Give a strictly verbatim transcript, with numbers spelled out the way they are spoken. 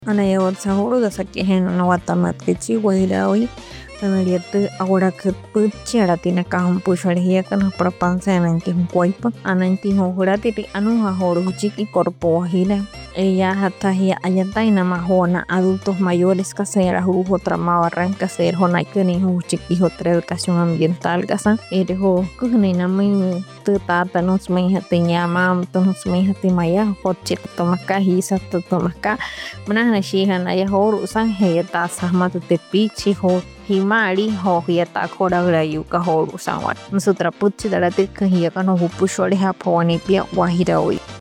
Ana yawan sahuru da sake hen na watamat ke chi wahila oi Anariate agora que puchera tiene kahun pushorhia kan propansa nanti hukoipa ananti hurati ti anu hahoru chiki korpo hila ella hata hia ayatai mahona adultos mayores casera hu tramaba arranca ser honai kani hu chiki otra educación ambiental gasa ere ho kuhni nami tu tata nos mai hati nyama nos mai hati maya hotchik tomaka hisa tomaka manana shihan aya horu san he ta sahma tu te pichi ho himari ho hieta kora grayu ka horu sanwat musutra putchi darate kahia kano hupu shore ha phoni pia wahira oi